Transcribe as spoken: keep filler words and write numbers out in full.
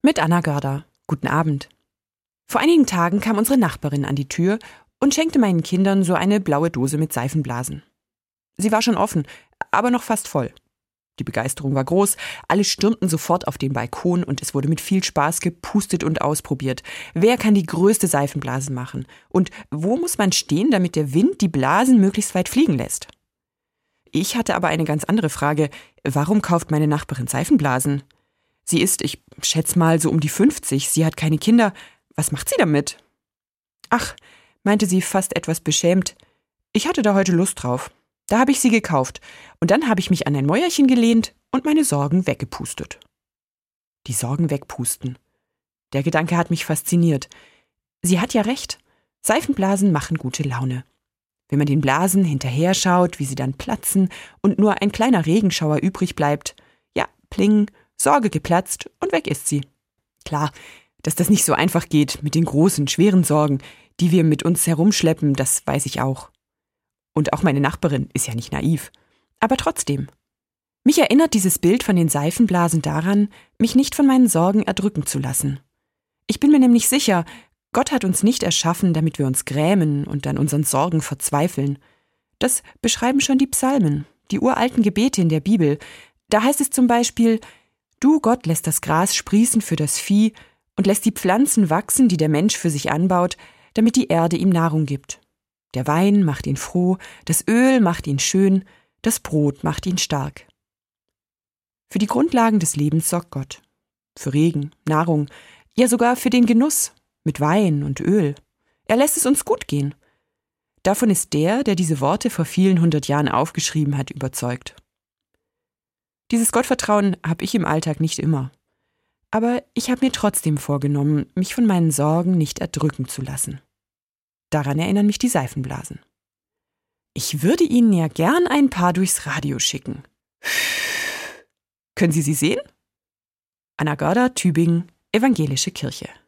Mit Anna Görder. Guten Abend. Vor einigen Tagen kam unsere Nachbarin an die Tür und schenkte meinen Kindern so eine blaue Dose mit Seifenblasen. Sie war schon offen, aber noch fast voll. Die Begeisterung war groß, alle stürmten sofort auf den Balkon und es wurde mit viel Spaß gepustet und ausprobiert. Wer kann die größte Seifenblase machen? Und wo muss man stehen, damit der Wind die Blasen möglichst weit fliegen lässt? Ich hatte aber eine ganz andere Frage. Warum kauft meine Nachbarin Seifenblasen? Sie ist, ich schätze mal, so um die fünfzig. Sie hat keine Kinder. Was macht sie damit? Ach, meinte sie fast etwas beschämt. Ich hatte da heute Lust drauf. Da habe ich sie gekauft. Und dann habe ich mich an ein Mäuerchen gelehnt und meine Sorgen weggepustet. Die Sorgen wegpusten. Der Gedanke hat mich fasziniert. Sie hat ja recht. Seifenblasen machen gute Laune. Wenn man den Blasen hinterher schaut, wie sie dann platzen und nur ein kleiner Regenschauer übrig bleibt, ja, pling, Sorge geplatzt und weg ist sie. Klar, dass das nicht so einfach geht mit den großen, schweren Sorgen, die wir mit uns herumschleppen, das weiß ich auch. Und auch meine Nachbarin ist ja nicht naiv. Aber trotzdem. Mich erinnert dieses Bild von den Seifenblasen daran, mich nicht von meinen Sorgen erdrücken zu lassen. Ich bin mir nämlich sicher, Gott hat uns nicht erschaffen, damit wir uns grämen und an unseren Sorgen verzweifeln. Das beschreiben schon die Psalmen, die uralten Gebete in der Bibel. Da heißt es zum Beispiel: Du, Gott, lässt das Gras sprießen für das Vieh und lässt die Pflanzen wachsen, die der Mensch für sich anbaut, damit die Erde ihm Nahrung gibt. Der Wein macht ihn froh, das Öl macht ihn schön, das Brot macht ihn stark. Für die Grundlagen des Lebens sorgt Gott. Für Regen, Nahrung, ja sogar für den Genuss mit Wein und Öl. Er lässt es uns gut gehen. Davon ist der, der diese Worte vor vielen hundert Jahren aufgeschrieben hat, überzeugt. Dieses Gottvertrauen habe ich im Alltag nicht immer. Aber ich habe mir trotzdem vorgenommen, mich von meinen Sorgen nicht erdrücken zu lassen. Daran erinnern mich die Seifenblasen. Ich würde Ihnen ja gern ein paar durchs Radio schicken. Können Sie sie sehen? Anna Görder, Tübingen, Evangelische Kirche.